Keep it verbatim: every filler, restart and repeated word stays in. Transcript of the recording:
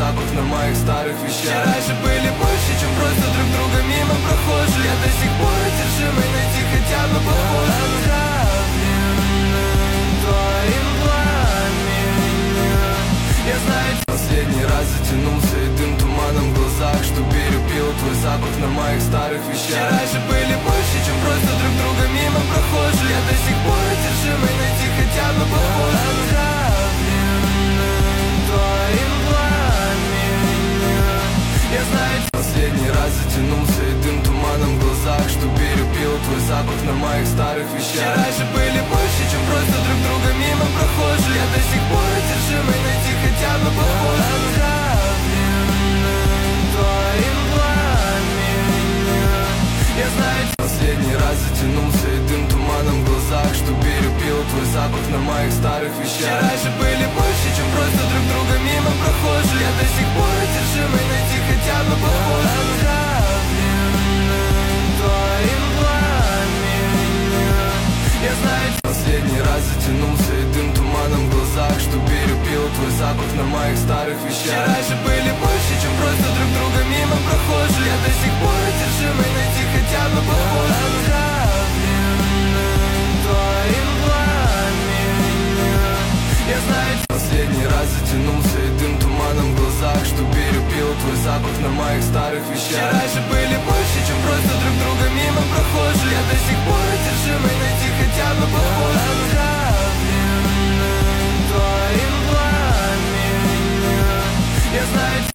запах на моих старых вещах. Вчера же были больше, чем просто друг друга мимо прохожие. Я до сих пор одержимый найти хотя бы похожий. Отравленным твоим пламенем. Я знаю, последний раз затянулся и дым туманом в глазах, что перепил твой запах на моих старых вещах. Вчера же были больше, чем просто друг друга мимо прохожие. Я до сих пор одержимый найти хотя бы похожий. Отравленным твоим пламенем. Я знаю, последний раз затянулся и дым туманом в глазах, что перепил твой запах на моих старых вещах. Вчера же были больше, чем просто друг друга мимо прохожие. Я до сих пор одержимый найти хотя бы похожий. Отравленным твоим пламенем. Я знаю, последний раз затянулся и дым туманом в глазах, что перепил твой запах на моих старых вещах. Вчера же были больше, чем просто друг друга мимо прохожие. Я до сих пор одержимый найти хотя бы похожий. Отравленным твоим пламенем. Я знаю, последний раз затянулся и дым туманом в глазах, что перепил твой запах на моих старых вещах. Вчера же были больше, чем просто друг друга мимо прохожие. Я до сих пор одержимый найти хотя бы похожий. Отравленным твоим пламенем. Я знаю, последний раз затянулся и дым туманом в глазах, что перепил твой запах на моих старых вещах. Вчера же были